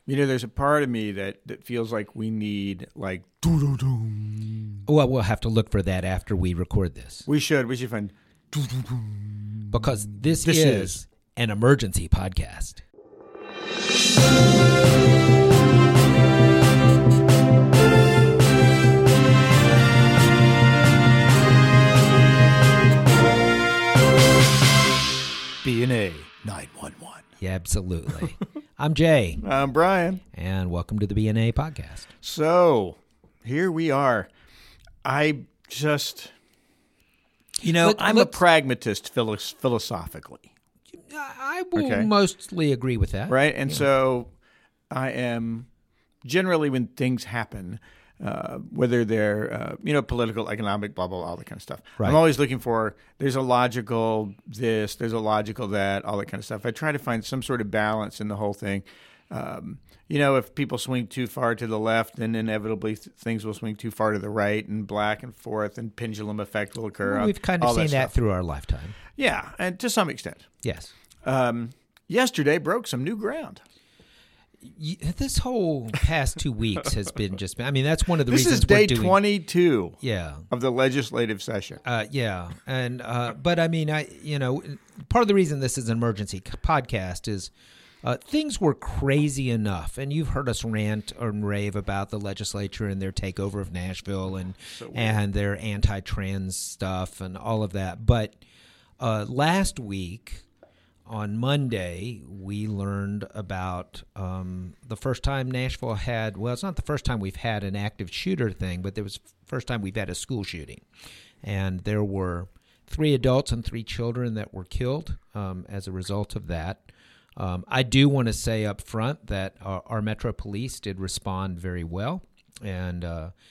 There's a part of me that feels like we need like doo-doo-doo. Well, we'll have to look for that after we record this. We should find doo-doo-doo. Because this is an emergency podcast. BNA 911. Yeah, absolutely. I'm Jay. I'm Brian. And welcome to the BNA podcast. So, here we are. I just, I'm a pragmatist philosophically. I will mostly agree with that. Right? And so, I am generally when things happen, whether they're, political, economic, blah, blah, blah, all that kind of stuff. Right. I'm always looking for, there's a logical this, there's a logical that, all that kind of stuff. I try to find some sort of balance in the whole thing. If people swing too far to the left, then inevitably things will swing too far to the right, and back and forth, and pendulum effect will occur. Well, we've kind of seen that through our lifetime. Yeah, and to some extent. Yes. Yesterday broke some new ground. This whole past 2 weeks has been that's one of the reasons this is day we're doing 22 yeah. of the legislative session. Yeah. And, but part of the reason this is an emergency podcast is things were crazy enough. And you've heard us rant and rave about the legislature and their takeover of Nashville and their anti-trans stuff and all of that. But last week, on Monday, we learned about the first time Nashville had, well, it's not the first time we've had an active shooter thing, but it was the first time we've had a school shooting. And there were 3 adults and 3 children that were killed as a result of that. I do want to say up front that our Metro Police did respond very well. And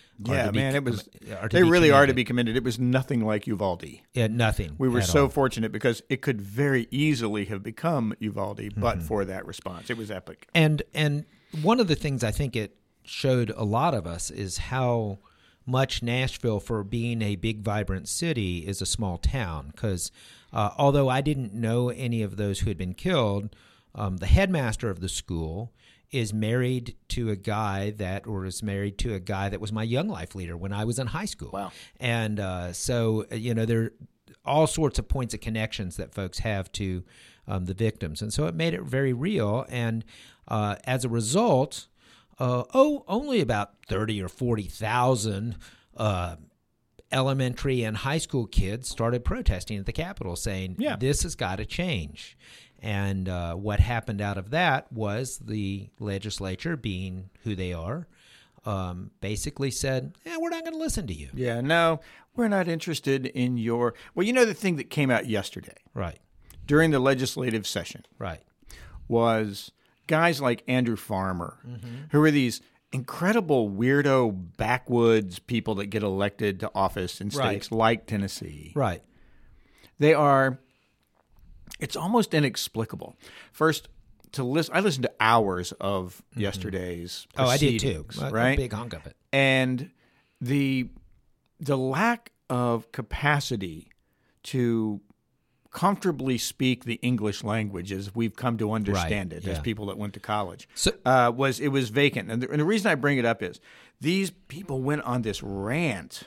they really are to be commended. It was nothing like Uvalde. Yeah, nothing. We were so fortunate because it could very easily have become Uvalde, but for that response, it was epic. And one of the things I think it showed a lot of us is how much Nashville, for being a big, vibrant city, is a small town. Because although I didn't know any of those who had been killed, the headmaster of the school is married to a guy that was my Young Life leader when I was in high school. Wow. And so there are all sorts of points of connections that folks have to the victims. And so it made it very real. And as a result, only about 30 or 40,000 elementary and high school kids started protesting at the Capitol saying, this has got to change. And what happened out of that was the legislature, being who they are, basically said, we're not going to listen to you. Yeah, no, we're not interested in your... Well, the thing that came out yesterday, right, during the legislative session, right, was guys like Andrew Farmer, who are these incredible weirdo backwoods people that get elected to office in states like Tennessee. Right. They are... It's almost inexplicable. First, I listened to hours of yesterday's proceedings. I did too. Right? A big hunk of it. And the lack of capacity to comfortably speak the English language as we've come to understand it as people that went to college it was vacant. And the reason I bring it up is these people went on this rant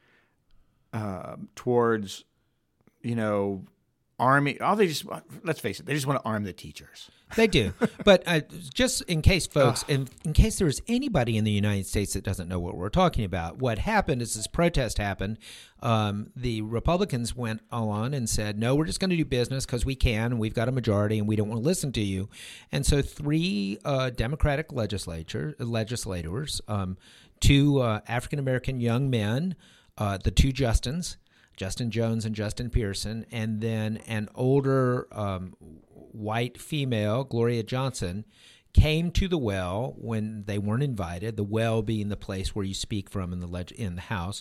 towards, Army. Let's face it, they just want to arm the teachers. They do. But just in case, folks, in case there's anybody in the United States that doesn't know what we're talking about, what happened is this protest happened. The Republicans went on and said, no, we're just going to do business because we can. We've got a majority and we don't want to listen to you. And so 3 Democratic legislators, 2 African-American young men, the 2 Justins, Justin Jones and Justin Pearson, and then an older white female, Gloria Johnson, came to the well when they weren't invited, the well being the place where you speak from in the House.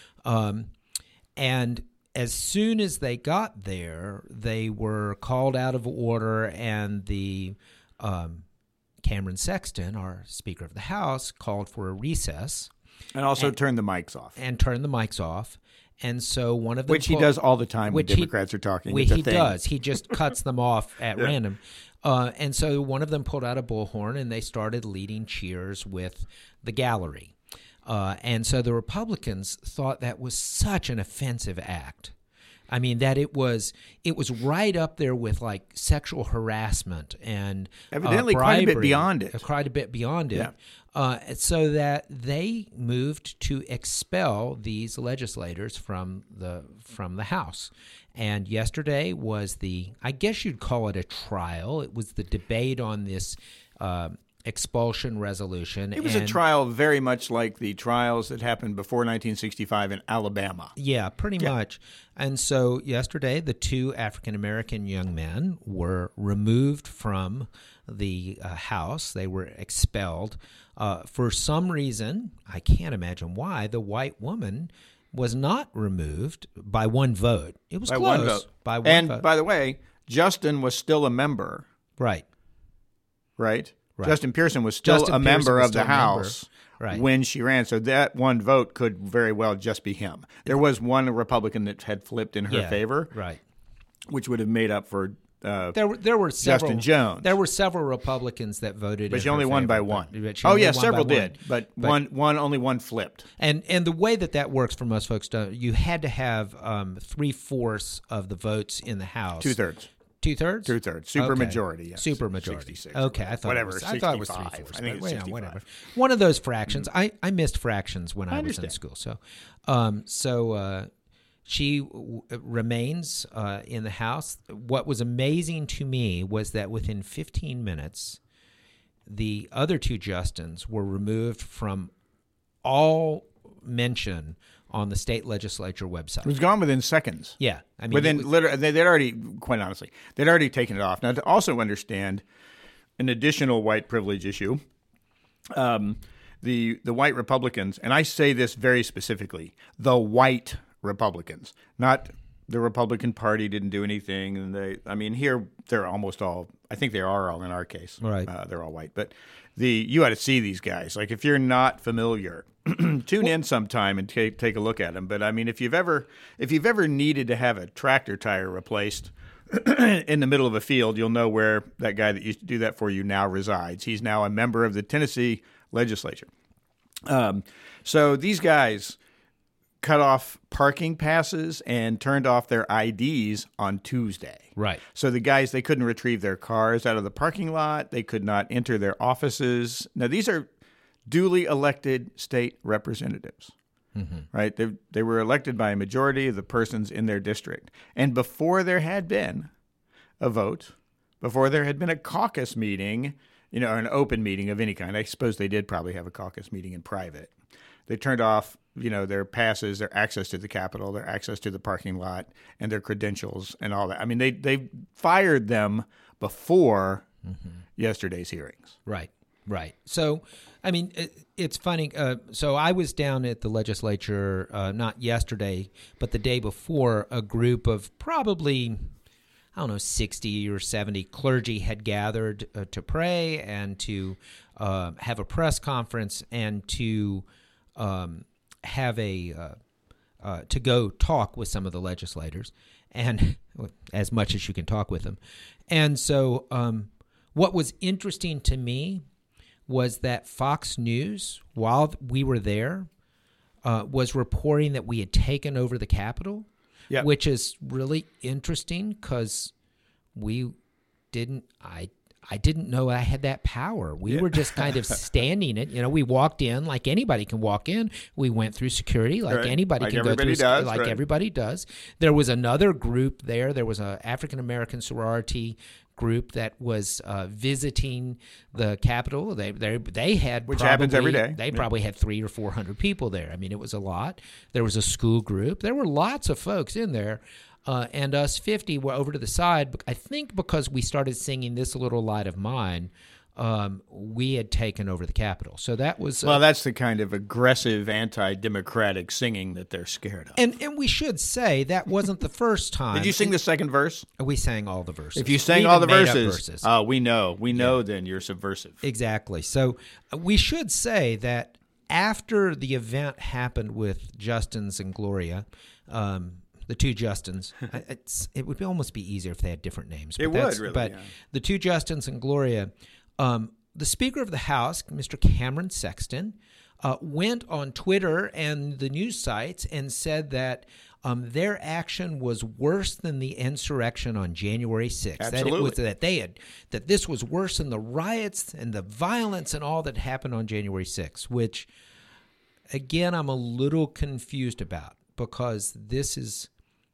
And as soon as they got there, they were called out of order, and the Cameron Sexton, our Speaker of the House, called for a recess. And also turned the mics off. And so one of them... Which he does all the time when Democrats are talking. He does. He just cuts them off at random. And so one of them pulled out a bullhorn, and they started leading cheers with the gallery. And so the Republicans thought that was such an offensive act. I mean, that it was right up there with like sexual harassment and evidently bribery, quite a bit beyond it. Quite a bit beyond it. Yeah. So that they moved to expel these legislators from the House. And yesterday was I guess you'd call it a trial. It was the debate on this expulsion resolution. It was a trial very much like the trials that happened before 1965 in Alabama. Yeah, pretty much. And so yesterday, the two African-American young men were removed from the House. They were expelled. For some reason, I can't imagine why, the white woman was not removed by one vote. It was by close. One vote. By one and vote. By the way, Justin was still a member. Right. Right? Justin Pearson was still a member of the House when she ran. So that one vote could very well just be him. There was one Republican that had flipped in her favor, which would have made up for there were several, Justin Jones. There were several Republicans that voted but in she only her won favor, by one. Several did, but only one flipped. And the way that works for most folks, you had to have 3/4 of the votes in the House. 2/3. 2/3? 2/3. Supermajority. Yes. Supermajority. 66. Okay, I thought it was 3/4. I think it's 65. Whatever. One of those fractions. I missed fractions when I was in school. So, she remains in the House. What was amazing to me was that within 15 minutes, the other two Justins were removed from all mention on the state legislature website. It was gone within seconds. Yeah. I mean, they'd already, quite honestly, they'd already taken it off. Now, to also understand an additional white privilege issue, the white Republicans, and I say this very specifically, the white Republicans, not the Republican Party didn't do anything. And here they're almost all, I think they are all in our case. Right. They're all white. But you ought to see these guys. Like, if you're not familiar, tune in sometime and take a look at them. But I mean, if you've ever needed to have a tractor tire replaced in the middle of a field, you'll know where that guy that used to do that for you now resides. He's now a member of the Tennessee legislature. So these guys cut off parking passes and turned off their IDs on Tuesday. Right. So the guys, they couldn't retrieve their cars out of the parking lot. They could not enter their offices. Now, these are duly elected state representatives, right? They were elected by a majority of the persons in their district. And before there had been a vote, before there had been a caucus meeting, or an open meeting of any kind, I suppose they did probably have a caucus meeting in private. They turned off, their passes, their access to the Capitol, their access to the parking lot, and their credentials and all that. I mean, they fired them before yesterday's hearings. Right. So, I mean, it's funny. So I was down at the legislature, not yesterday, but the day before. A group of probably, 60 or 70 clergy had gathered to pray and to have a press conference and to have to go talk with some of the legislators, and as much as you can talk with them. And so what was interesting to me was that Fox News, while we were there, was reporting that we had taken over the Capitol, which is really interesting because I didn't know I had that power. We were just kind of standing it. We walked in like anybody can walk in. We went through security like anybody can go through, everybody does. There was another group there. There was an African-American sorority group that was visiting the Capitol. They had, which happens every day. They probably had 300 or 400 people there. I mean, it was a lot. There was a school group. There were lots of folks in there. And us 50 were over to the side. I think because we started singing "This Little Light of Mine," we had taken over the Capitol. So that was that's the kind of aggressive, anti-democratic singing that they're scared of. And we should say that wasn't the first time. Did you sing the second verse? We sang all the verses. If you sang all the verses, we know. Then you're subversive. Exactly. So we should say that after the event happened with Justin's and Gloria. the two Justins. It would almost be easier if they had different names. It would, really. But the two Justins and Gloria, the Speaker of the House, Mr. Cameron Sexton, went on Twitter and the news sites and said that their action was worse than the insurrection on January 6th. Absolutely. That this was worse than the riots and the violence and all that happened on January 6th, which, again, I'm a little confused about, because this is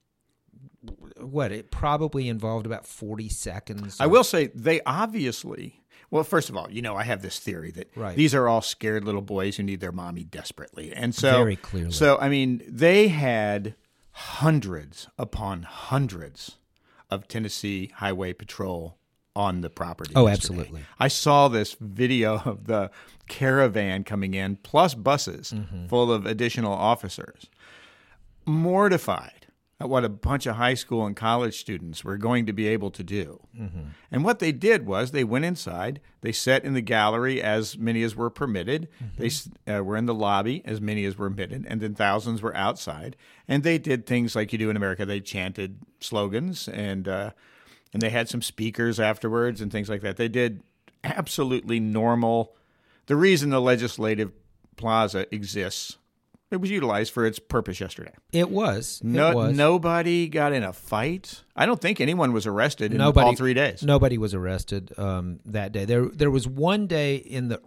it probably involved about 40 seconds. I will say they obviously... Well, first of all, I have this theory that these are all scared little boys who need their mommy desperately. And so, very clearly. So, I mean, they had hundreds upon hundreds of Tennessee Highway Patrol on the property. Oh, yesterday. Absolutely. I saw this video of the caravan coming in, plus buses full of additional officers. Mortified at what a bunch of high school and college students were going to be able to do. And what they did was they went inside, they sat in the gallery, as many as were permitted, they were in the lobby, as many as were permitted, and then thousands were outside. And they did things like you do in America. They chanted slogans, and they had some speakers afterwards and things like that. They did absolutely normal. The reason the Legislative Plaza exists, it was utilized for its purpose yesterday. It was. Nobody got in a fight. I don't think anyone was arrested in all 3 days. Nobody was arrested that day. There was one day in the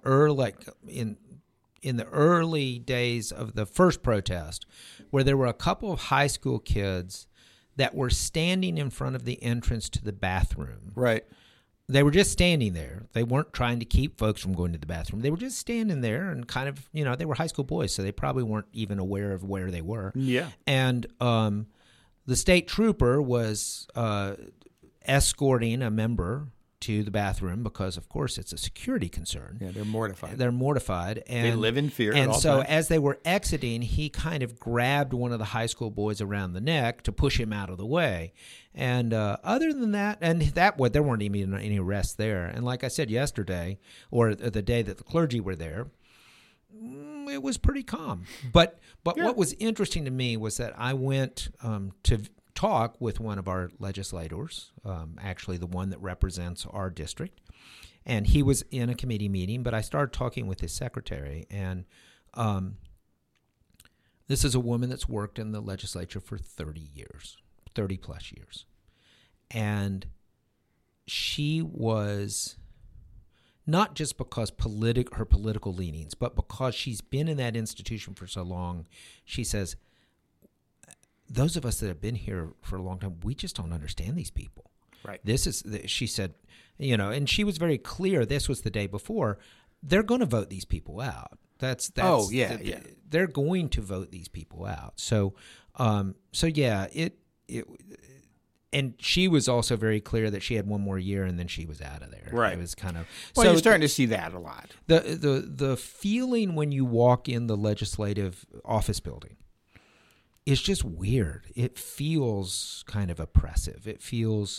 early days of the first protest where there were a couple of high school kids that were standing in front of the entrance to the bathroom. Right. They were just standing there. They weren't trying to keep folks from going to the bathroom. They were just standing there and kind of, they were high school boys, so they probably weren't even aware of where they were. Yeah. And the state trooper was escorting a member to the bathroom because, of course, it's a security concern. Yeah, they're mortified. And they live in fear and at all so times. As they were exiting, he kind of grabbed one of the high school boys around the neck to push him out of the way. And other than that, there weren't even any arrests there. And like I said yesterday, or the day that the clergy were there, it was pretty calm. But what was interesting to me was that I went to talk with one of our legislators, actually the one that represents our district, and he was in a committee meeting, but I started talking with his secretary, and this is a woman that's worked in the legislature for 30 plus years, and she was, not just because her political leanings, but because she's been in that institution for so long, she says, those of us that have been here for a long time, we just don't understand these people. Right. She said, and she was very clear. This was the day before. They're going to vote these people out. They're going to vote these people out. And she was also very clear that she had one more year and then she was out of there. Right. It was kind of you're starting to see that a lot. The feeling when you walk in the legislative office building, it's just weird. It feels kind of oppressive. It feels,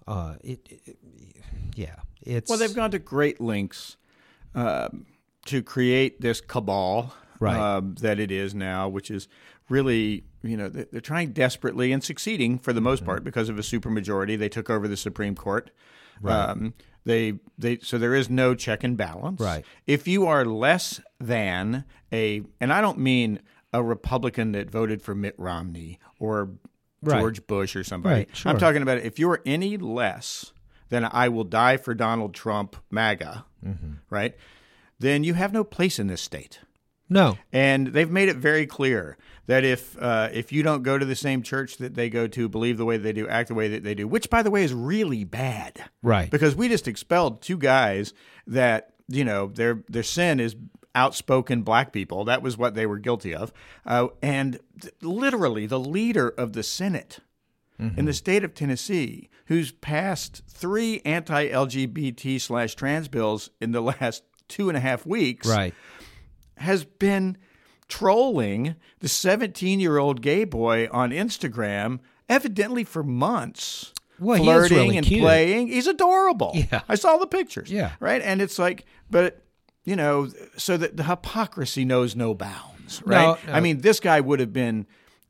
it's... Well, they've gone to great lengths to create this cabal that it is now, which is really, they're trying desperately and succeeding for the most part because of a supermajority. They took over the Supreme Court. Right. So there is no check and balance. Right. If you are less than and I don't mean a Republican that voted for Mitt Romney or George Bush or somebody. Right, sure. I'm talking about if you're any less than I will die for Donald Trump, MAGA, right, then you have no place in this state. No. And they've made it very clear that if you don't go to the same church that they go to, believe the way they do, act the way that they do, which, by the way, is really bad. Right. Because we just expelled two guys that, their sin is outspoken black people. That was what they were guilty of. And literally the leader of the Senate in the state of Tennessee, who's passed 3 anti-LGBT/trans bills in the last 2.5 weeks, has been trolling the 17-year-old gay boy on Instagram, evidently for months. Well, flirting he is really and cute. playing. He's adorable. Yeah. I saw the pictures. Yeah. Right? And it's like, but, so that the hypocrisy knows no bounds, right? No. I mean, this guy would have been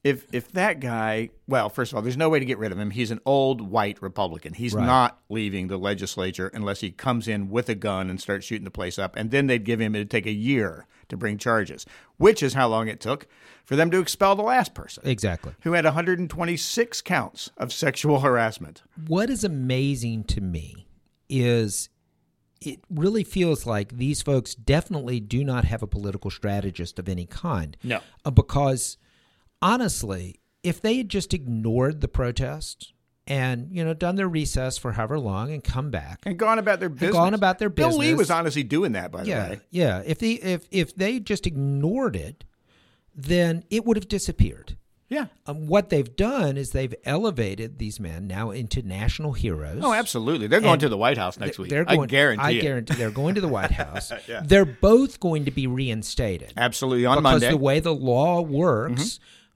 if that guy, well, first of all, there's no way to get rid of him. He's an old white Republican. He's not leaving the legislature unless he comes in with a gun and starts shooting the place up. And then it'd take a year to bring charges, which is how long it took for them to expel the last person. Exactly. Who had 126 counts of sexual harassment. What is amazing to me is it really feels like these folks definitely do not have a political strategist of any kind. No. Because honestly, if they had just ignored the protest and, done their recess for however long and come back and gone about their business. Bill Lee was honestly doing that, by the way. Yeah. If they just ignored it, then it would have disappeared. Yeah. What they've done is they've elevated these men now into national heroes. Oh, absolutely. They're going to the White House next week. I guarantee they're going to the White House. Yeah. They're both going to be reinstated. Absolutely, on Monday. Monday. Because the way the law works,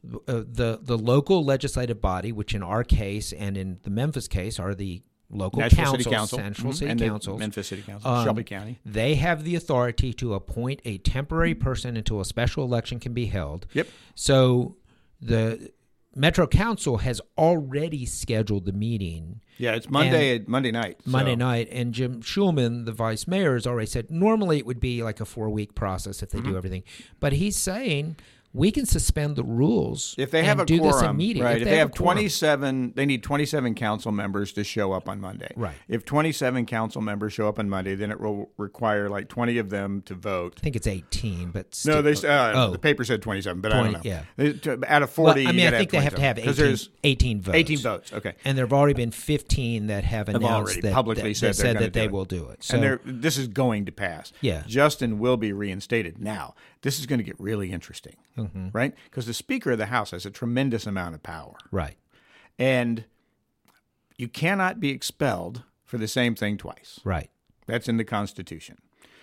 the local legislative body, which in our case and in the Memphis case are the local councils, Central City Councils, Memphis City Council, Shelby County. They have the authority to appoint a temporary person until a special election can be held. Yep. So the Metro Council has already scheduled the meeting. Yeah, it's Monday night. Monday night, and Jim Schulman, the vice mayor, has already said normally it would be like a 4-week process if they do everything. But he's saying we can suspend the rules if they have a do quorum, this immediately. right? If they have 27, they need 27 council members to show up on Monday. Right. If 27 council members show up on Monday, then it will require like 20 of them to vote. I think it's 18, but no, the paper said 27, but 20, I don't know. Yeah. Out of 40, well, I mean, I think they have to have 18 votes. 18 votes, okay. And there have already been 15 that have announced that publicly said that they will do it. So, and this is going to pass. Yeah. Justin will be reinstated. Now, this is going to get really interesting, right? Because the Speaker of the House has a tremendous amount of power. Right. And you cannot be expelled for the same thing twice. Right. That's in the Constitution.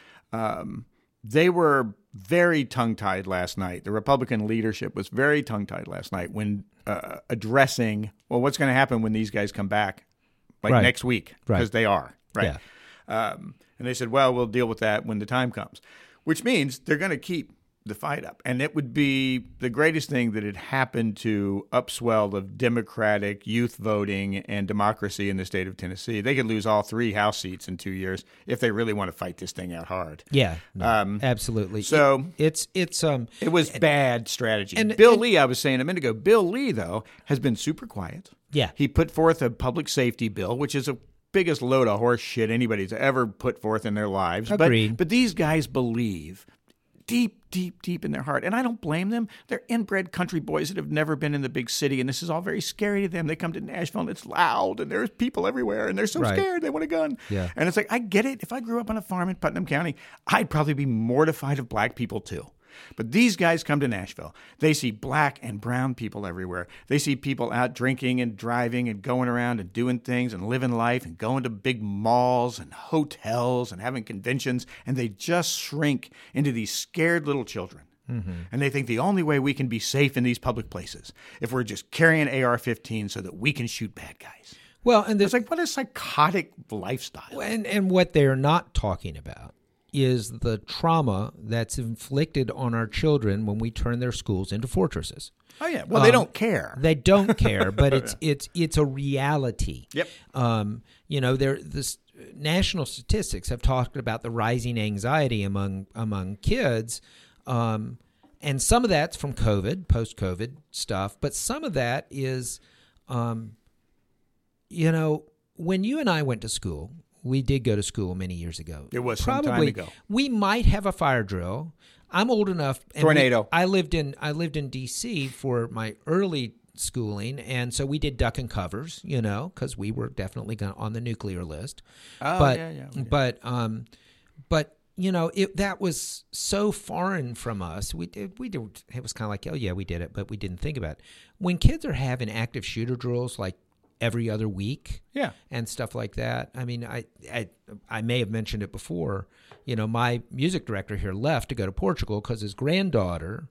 They were very tongue-tied last night. The Republican leadership was very tongue-tied last night when addressing, well, what's going to happen when these guys come back next week? Because they are, right? Yeah. And they said, well, we'll deal with that when the time comes, which means they're going to keep the fight up. And it would be the greatest thing that had happened to upswell of Democratic youth voting and democracy in the state of Tennessee. They could lose all 3 House seats in 2 years if they really want to fight this thing out hard. Yeah, absolutely. So it was bad strategy. And Bill Lee, I was saying a minute ago, Bill Lee, though, has been super quiet. Yeah. He put forth a public safety bill, which is the biggest load of horse shit anybody's ever put forth in their lives. Agreed. But these guys believe deep in their heart. And I don't blame them. They're inbred country boys that have never been in the big city, and this is all very scary to them. They come to Nashville, and it's loud, and there's people everywhere, and they're so scared they want a gun. Yeah. And it's like, I get it. If I grew up on a farm in Putnam County, I'd probably be mortified of black people too. But these guys come to Nashville. They see black and brown people everywhere. They see people out drinking and driving and going around and doing things and living life and going to big malls and hotels and having conventions, and they just shrink into these scared little children. Mm-hmm. And they think the only way we can be safe in these public places if we're just carrying AR-15 so that we can shoot bad guys. Well, and it's like, what a psychotic lifestyle. And what they're not talking about is the trauma that's inflicted on our children when we turn their schools into fortresses. Oh yeah, well they don't care. They don't care, but it's a reality. Yep. This national statistics have talked about the rising anxiety among kids, and some of that's from COVID, post-COVID stuff, but some of that is, when you and I went to school. We did go to school many years ago. It was some time ago. We might have a fire drill. I'm old enough. Tornado. I lived in D.C. for my early schooling, and so we did duck and covers, because we were definitely on the nuclear list. Oh, but, yeah. But that was so foreign from us. We did. It was kind of like, oh yeah, we did it, but we didn't think about it. When kids are having active shooter drills like every other week, and stuff like that. I mean, I may have mentioned it before. My music director here left to go to Portugal because his granddaughter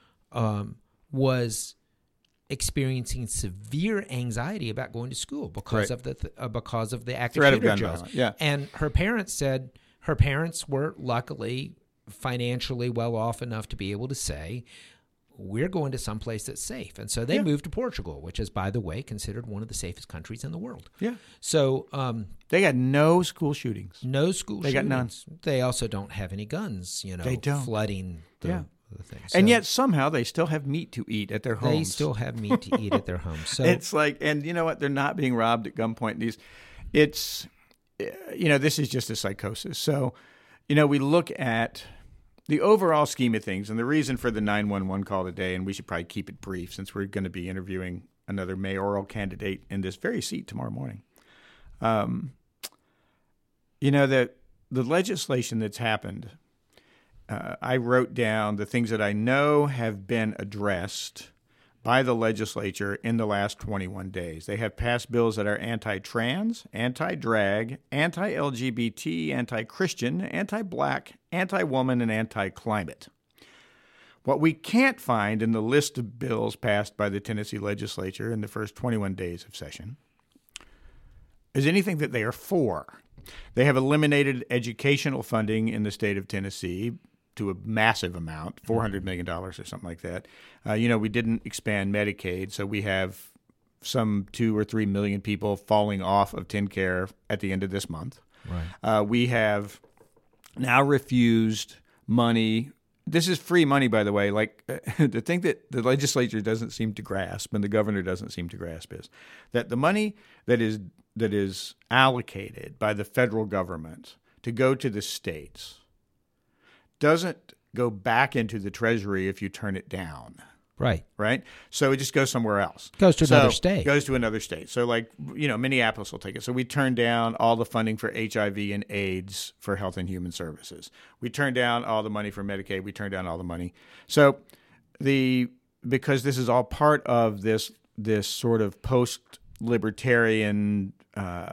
was experiencing severe anxiety about going to school because of the active shooter drills. Yeah. And her parents said her parents were luckily financially well off enough to be able to say, we're going to someplace that's safe. And so they moved to Portugal, which is, by the way, considered one of the safest countries in the world. Yeah. So they got no school shootings. No school shootings. They got none. They also don't have any guns, they don't. flooding the thing. So and yet somehow they still have meat to eat at their homes. They still have meat to eat at their homes. So it's like, and you know what? They're not being robbed at gunpoint. This is just a psychosis. So, we look at the overall scheme of things, and the reason for the 911 call today, and we should probably keep it brief since we're going to be interviewing another mayoral candidate in this very seat tomorrow morning. The legislation that's happened, I wrote down the things that I know have been addressed by the legislature in the last 21 days. They have passed bills that are anti-trans, anti-drag, anti-LGBT, anti-Christian, anti-black, anti-woman, and anti-climate. What we can't find in the list of bills passed by the Tennessee legislature in the first 21 days of session is anything that they are for. They have eliminated educational funding in the state of Tennessee to a massive amount, $400 million or something like that. We didn't expand Medicaid, so we have some 2 or 3 million people falling off of TennCare at the end of this month. Right. We have now refused money. This is free money, by the way. Like the thing that the legislature doesn't seem to grasp and the governor doesn't seem to grasp is that the money that is allocated by the federal government to go to the states doesn't go back into the Treasury if you turn it down. Right. Right? So it just goes somewhere else. Goes to another state. Goes to another state. So Minneapolis will take it. So we turned down all the funding for HIV and AIDS for Health and Human Services. We turned down all the money for Medicaid. We turned down all the money. So because this is all part of this sort of post-libertarian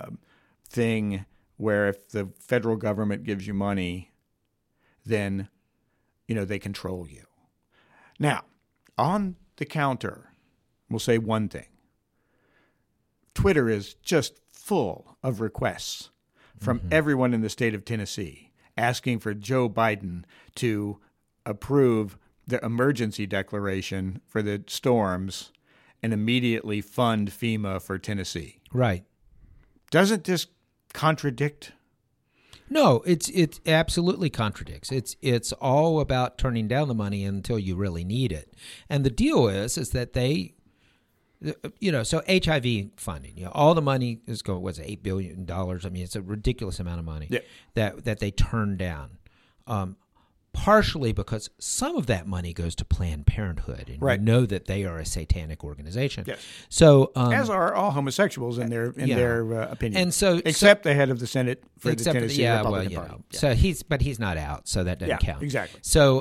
thing where if the federal government gives you money, then, they control you. Now, on the counter, we'll say one thing. Twitter is just full of requests from everyone in the state of Tennessee asking for Joe Biden to approve the emergency declaration for the storms and immediately fund FEMA for Tennessee. Right. Doesn't this contradict? No, it absolutely contradicts. It's all about turning down the money until you really need it. And the deal is that they, so HIV funding, all the money is going, what's it, $8 billion? I mean, it's a ridiculous amount of money that they turned down. Partially because some of that money goes to Planned Parenthood, and you know that they are a satanic organization. Yes. So, as are all homosexuals in their opinion, and so except the head of the Senate for the Tennessee Republican Party. Yeah. So he's not out, so that doesn't count. Exactly. So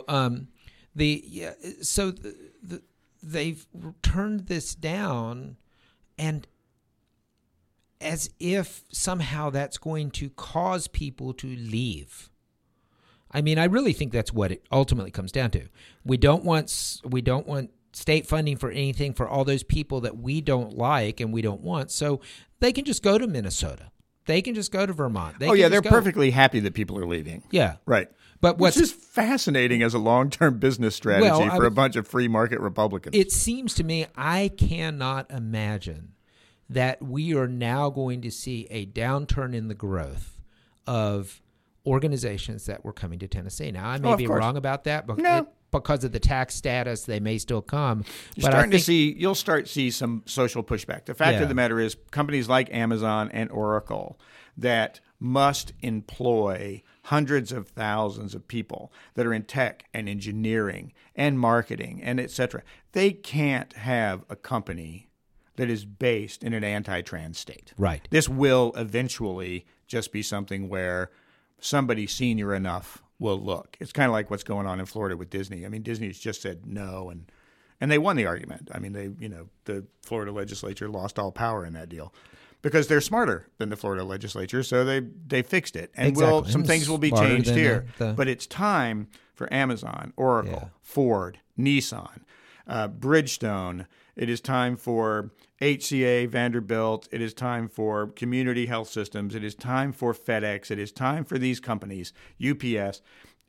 they've turned this down, and as if somehow that's going to cause people to leave. I mean, I really think that's what it ultimately comes down to. We don't want state funding for anything for all those people that we don't like and we don't want. So they can just go to Minnesota. They can just go to Vermont. They're perfectly happy that people are leaving. Yeah. Right. But which is fascinating as a long-term business strategy for a bunch of free market Republicans. It seems to me I cannot imagine that we are now going to see a downturn in the growth of organizations that were coming to Tennessee. Now, I may be wrong about that, but because of the tax status, they may still come. You'll start to see some social pushback. The fact of the matter is companies like Amazon and Oracle that must employ hundreds of thousands of people that are in tech and engineering and marketing and et cetera. They can't have a company that is based in an anti-trans state. Right. This will eventually just be something where somebody senior enough will look. It's kind of like what's going on in Florida with Disney. I mean, Disney's just said no, and they won the argument. I mean, the Florida legislature lost all power in that deal because they're smarter than the Florida legislature, so they fixed it. And some things will be changed here. But it's time for Amazon, Oracle, Ford, Nissan, Bridgestone. It is time for HCA, Vanderbilt. It is time for Community Health Systems. It is time for FedEx. It is time for these companies, UPS.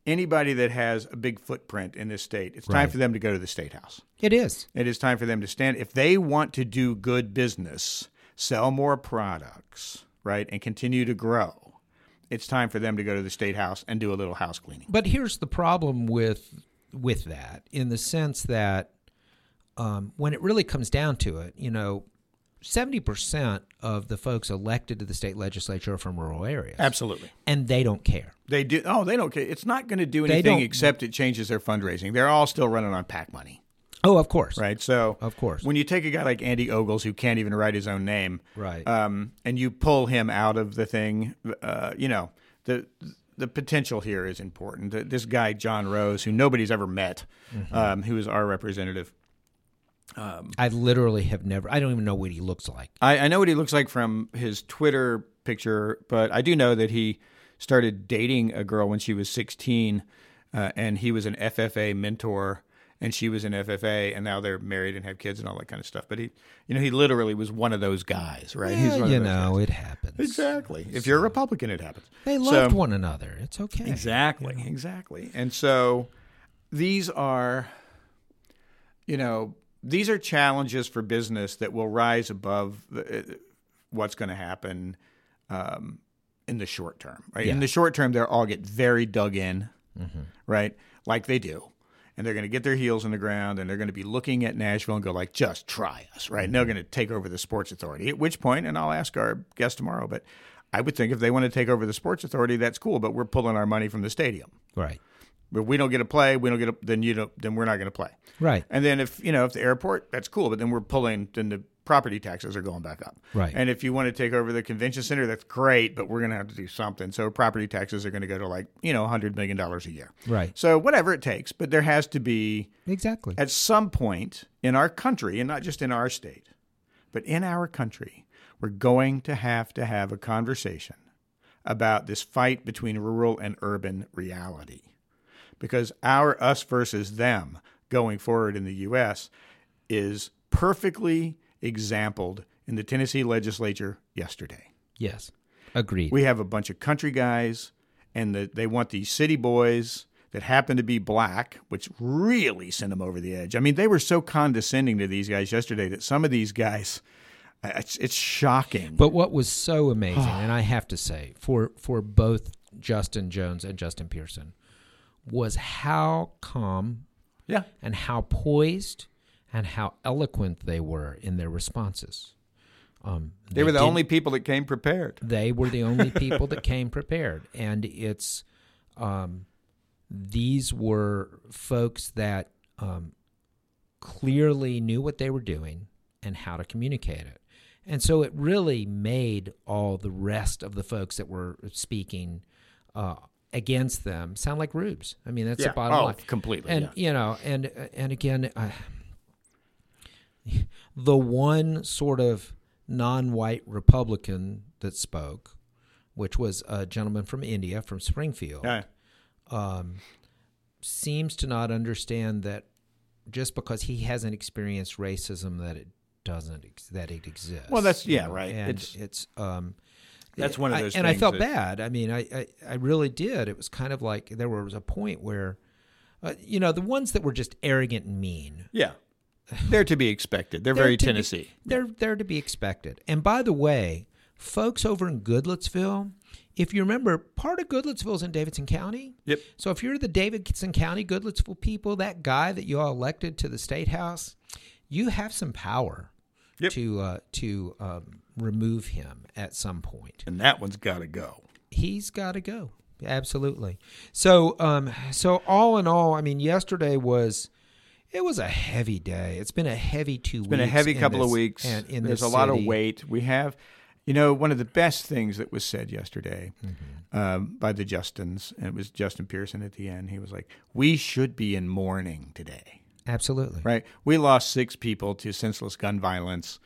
anybody that has a big footprint in this state, it's time for them to go to the State House. It is. It is time for them to stand. If they want to do good business, sell more products, right, and continue to grow, it's time for them to go to the State House and do a little house cleaning. But here's the problem with that, in the sense that when it really comes down to it, 70% of the folks elected to the state legislature are from rural areas. Absolutely. And they don't care. They do. Oh, they don't care. It's not going to do anything except it changes their fundraising. They're all still running on PAC money. Oh, of course. Right. So, of course, when you take a guy like Andy Ogles, who can't even write his own name, right, and you pull him out of the thing, the potential here is important. This guy, John Rose, who nobody's ever met, who is our representative. I literally have never. I don't even know what he looks like. I know what he looks like from his Twitter picture, but I do know that he started dating a girl when she was 16, and he was an FFA mentor. And she was in FFA, and now they're married and have kids and all that kind of stuff. But he literally was one of those guys, right? Yeah, it happens. Exactly. If you're a Republican, it happens. They loved one another. It's okay. Exactly. And so these are, these are challenges for business that will rise above what's going to happen in the short term, right? Yeah. In the short term, they'll all get very dug in, right? Like they do. And they're going to get their heels in the ground, and they're going to be looking at Nashville and go like, just try us, right? And they're going to take over the Sports Authority, at which point, and I'll ask our guest tomorrow, but I would think if they want to take over the Sports Authority, that's cool, but we're pulling our money from the stadium. Right. But we don't get to play, then we're not going to play. Right. And then if the airport, that's cool, but then then the property taxes are going back up. Right. And if you want to take over the convention center, that's great, but we're going to have to do something. So property taxes are going to go to $100 million a year. Right. So whatever it takes, but there has to be exactly at some point in our country, and not just in our state, but in our country, we're going to have a conversation about this fight between rural and urban reality. Because our us versus them going forward in the U.S. is perfectly exampled in the Tennessee legislature yesterday. Yes, agreed. We have a bunch of country guys, and they want these city boys that happen to be black, which really sent them over the edge. I mean, they were so condescending to these guys yesterday that some of these guys, it's shocking. But what was so amazing, and I have to say, for both Justin Jones and Justin Pearson, was how calm and how poised and how eloquent they were in their responses. They were the only people that came prepared. They were the only people that came prepared. And these were folks that clearly knew what they were doing and how to communicate it. And so it really made all the rest of the folks that were speaking against them sound like rubes. I mean, that's the bottom line. Completely. And, and again, the one sort of non-white Republican that spoke, which was a gentleman from India, from Springfield, seems to not understand that just because he hasn't experienced racism that it exists. Well, that's right. And it's that's one of those things. And I felt bad. I mean, I really did. It was kind of like there was a point where, the ones that were just arrogant and mean. Yeah. They're to be expected. They're very Tennessee. They're to be expected. And by the way, folks over in Goodlettsville, if you remember, part of Goodlettsville is in Davidson County. Yep. So if you're the Davidson County Goodlettsville people, that guy that you all elected to the State House, you have some power to remove him at some point. And that one's got to go. He's got to go. Absolutely. So all in all, I mean, yesterday was a heavy day. It's been a heavy 2 weeks. It's been a heavy couple of weeks. And there's a lot of weight. We have, one of the best things that was said yesterday by the Justins, and it was Justin Pearson at the end. He was like, we should be in mourning today. Absolutely. Right? We lost 6 people to senseless gun violence,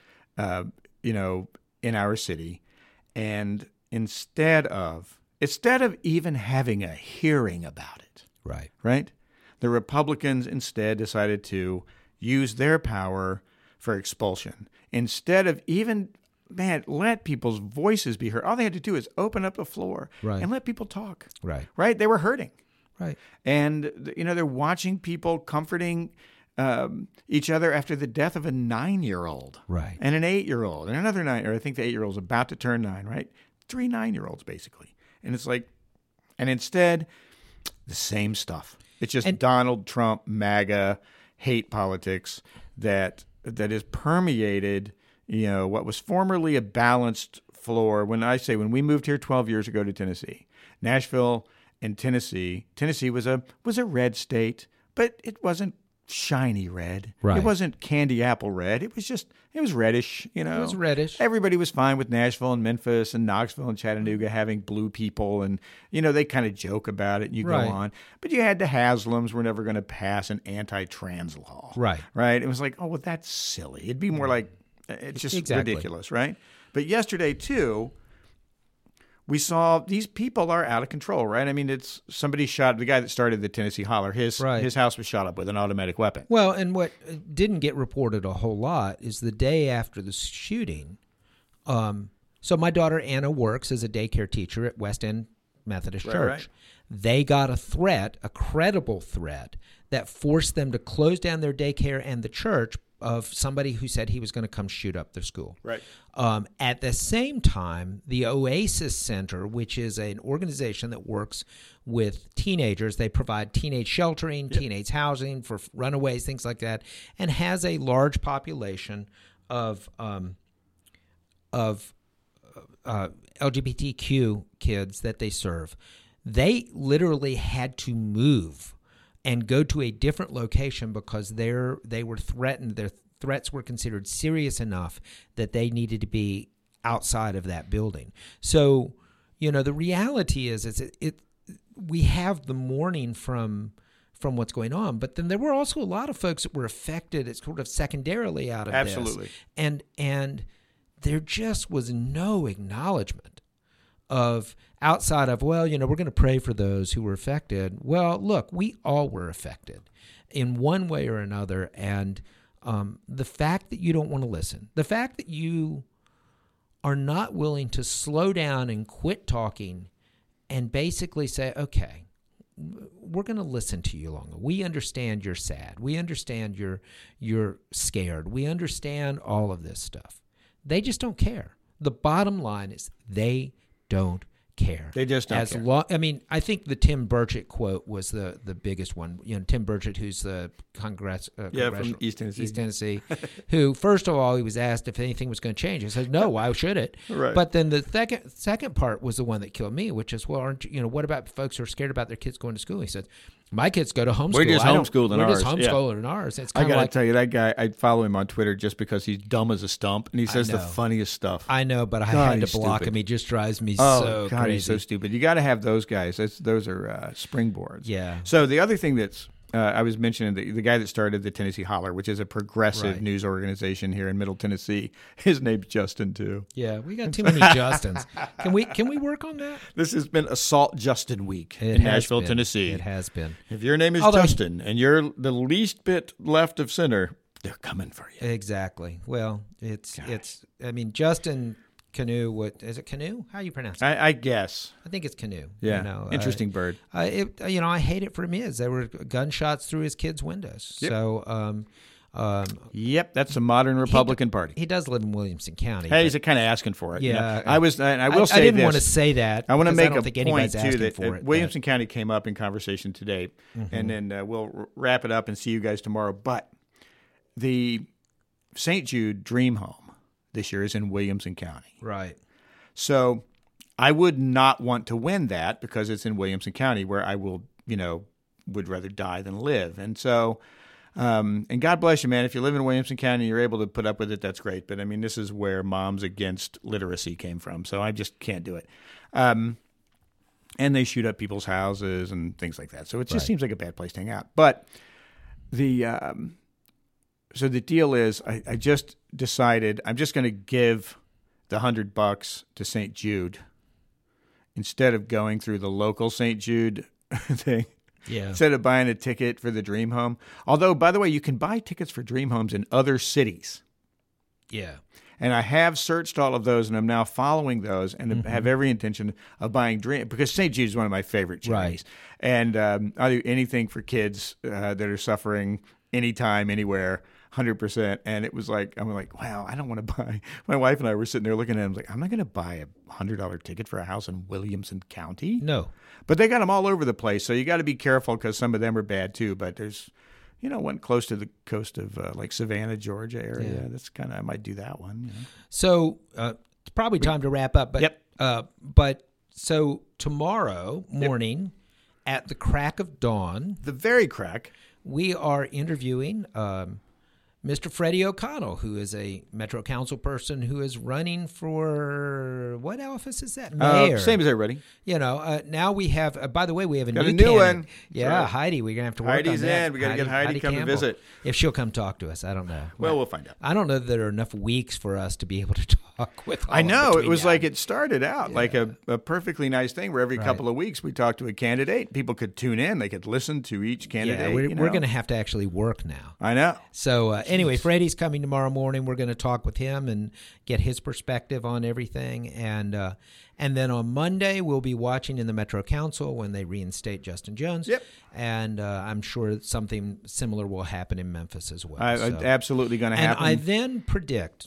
in our city. And instead of even having a hearing about it. Right? The Republicans instead decided to use their power for expulsion. Instead of even, let people's voices be heard. All they had to do is open up the floor and let people talk. Right. They were hurting. Right. And, they're watching people comforting each other after the death of a 9-year-old. Right. And an 8-year-old and another 9, or I think the 8-year-old's about to turn 9, right? 3 9-year-olds basically. And it's like, and instead, the same stuff. It's just Donald Trump, MAGA, hate politics that is permeated, what was formerly a balanced floor. When we moved here 12 years ago to Tennessee, Nashville and Tennessee was a red state, but it wasn't shiny red. Right. It wasn't candy apple red. It was reddish, It was reddish. Everybody was fine with Nashville and Memphis and Knoxville and Chattanooga having blue people, and they kind of joke about it and you go on. But you had the Haslams were never going to pass an anti-trans law. Right. Right? It was like, oh, well, that's silly. It'd be more like it's just ridiculous, right? But yesterday too, we saw these people are out of control, right? I mean, it's somebody shot the guy that started the Tennessee Holler. His house was shot up with an automatic weapon. Well, and what didn't get reported a whole lot is the day after the shooting. So my daughter Anna works as a daycare teacher at West End Methodist Church. Right. They got a credible threat that forced them to close down their daycare and the church of somebody who said he was going to come shoot up their school. Right. At the same time, the Oasis Center, which is an organization that works with teenagers, they provide teenage sheltering, teenage housing for runaways, things like that, and has a large population of LGBTQ kids that they serve. They literally had to move and go to a different location because they were threatened. Their threats were considered serious enough that they needed to be outside of that building. So, the reality is we have the mourning from what's going on, but then there were also a lot of folks that were affected. It's sort of secondarily out of this. Absolutely. And there just was no acknowledgement of outside of, well, we're going to pray for those who were affected. Well, look, we all were affected in one way or another. And the fact that you don't want to listen, the fact that you are not willing to slow down and quit talking and basically say, okay, we're going to listen to you longer. We understand you're sad. We understand you're scared. We understand all of this stuff. They just don't care. The bottom line is they don't care. They just don't care. I think the Tim Burchett quote was the biggest one. Tim Burchett, who's the congressional from East Tennessee, who first of all he was asked if anything was going to change. He said, "No, why should it?" Right. But then the second part was the one that killed me, which is, well, what about folks who are scared about their kids going to school? He said, my kids go to homeschool. We're just homeschooling We're just homeschooling ours. It's I got to tell you, that guy, I follow him on Twitter just because he's dumb as a stump, and he says the funniest stuff. I know, but I had to block him. He just drives me so crazy. He's so stupid. You got to have those guys. Those are springboards. Yeah. So the other thing that's I was mentioning the guy that started the Tennessee Holler, which is a progressive news organization here in Middle Tennessee. His name's Justin too. Yeah, we got too many Justins. Can we work on that? This has been Assault Justin Week in Nashville, Tennessee. It has been. If your name is Justin and you're the least bit left of center, they're coming for you. Exactly. Well, it's. I mean, Justin Canoe. What is it? Canoe? How you pronounce it? I guess. I think it's Canoe. Yeah. Interesting bird. I hate it for him. There were gunshots through his kids' windows. Yep. So. Yep, that's the modern Republican Party. He does live in Williamson County. Hey, he's kind of asking for it. Yeah, I will say this. I didn't want to say that. I want to make a point too that Williamson County came up in conversation today, and then we'll wrap it up and see you guys tomorrow. But the St. Jude Dream Home this year is in Williamson County, right? So I would not want to win that because it's in Williamson County, where I will, would rather die than live, and so. And God bless you, man. If you live in Williamson County and you're able to put up with it, that's great. But I mean, this is where Moms Against Literacy came from. So I just can't do it. And they shoot up people's houses and things like that. So it just seems like a bad place to hang out. But so the deal is I just decided I'm just going to give the $100 to St. Jude instead of going through the local St. Jude thing. Yeah. Instead of buying a ticket for the Dream Home. Although, by the way, you can buy tickets for Dream Homes in other cities. Yeah. And I have searched all of those, and I'm now following those, and have every intention of buying Dream, because St. Jude is one of my favorite charities. Right. And I'll do anything for kids that are suffering anytime, anywhere. 100%. And it was like, I'm like, wow, I don't want to buy. My wife and I were sitting there looking at it. I was like, I'm not going to buy a $100 ticket for a house in Williamson County. No. But they got them all over the place. So you got to be careful because some of them are bad too. But there's, one close to the coast of like Savannah, Georgia area. Yeah. That's kind of, I might do that one. So it's probably time to wrap up. But, but so tomorrow morning at the crack of dawn. The very crack. We are interviewing Mr. Freddie O'Connell, who is a Metro Council person who is running for, what office is that? Mayor. Same as everybody. Now we have, by the way, we have a new candidate. one. Yeah, right. Heidi. We're going to have to work Heidi's on that. in. We got to get Heidi come Campbell. to visit. If she'll come talk to us, I don't know. Well, we'll find out. I don't know that there are enough weeks for us to be able to talk with all I know. It was now. like it started out like a perfectly nice thing where every couple of weeks we talked to a candidate. People could tune in. They could listen to each candidate. Yeah, we're going to have to actually work now. I know. So anyway, Freddie's coming tomorrow morning. We're going to talk with him and get his perspective on everything. And then on Monday, we'll be watching in the Metro Council when they reinstate Justin Jones. Yep. And I'm sure something similar will happen in Memphis as well. Absolutely going to happen. And I then predict,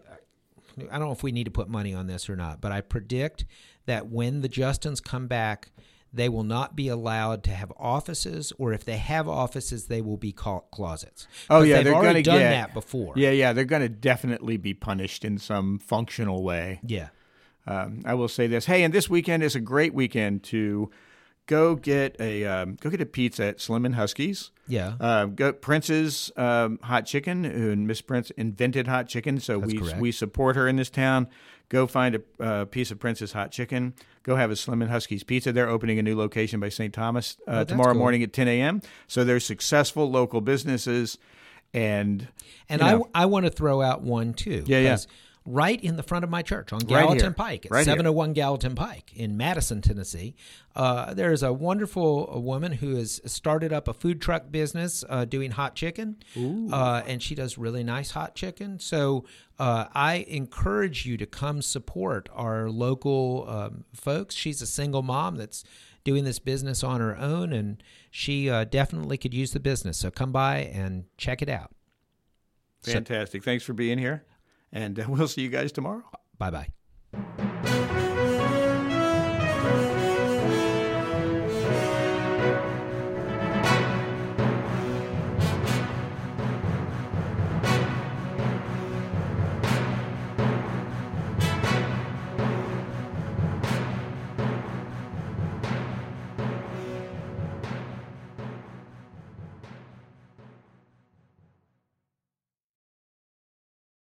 I don't know if we need to put money on this or not, but I predict that when the Justins come back, they will not be allowed to have offices, or if they have offices, they will be closets. Oh, yeah, they've they're already done that before. Yeah, they're going to definitely be punished in some functional way. Yeah. I will say this. Hey, and this weekend is a great weekend to go get a pizza at Slim and Husky's. Yeah. Go Prince's hot chicken, and Miss Prince invented hot chicken, so we support her in this town. Go find a piece of Prince's hot chicken. Go have a Slim and Husky's pizza. They're opening a new location by St. Thomas tomorrow morning at 10 a.m. So they're successful local businesses, and I want to throw out one too. Yeah. Right in the front of my church on Gallatin Pike, at 701 Gallatin Pike in Madison, Tennessee. There's a wonderful woman who has started up a food truck business doing hot chicken, and she does really nice hot chicken. So I encourage you to come support our local folks. She's a single mom that's doing this business on her own, and she definitely could use the business. So come by and check it out. Fantastic. Thanks for being here. And we'll see you guys tomorrow. Bye-bye.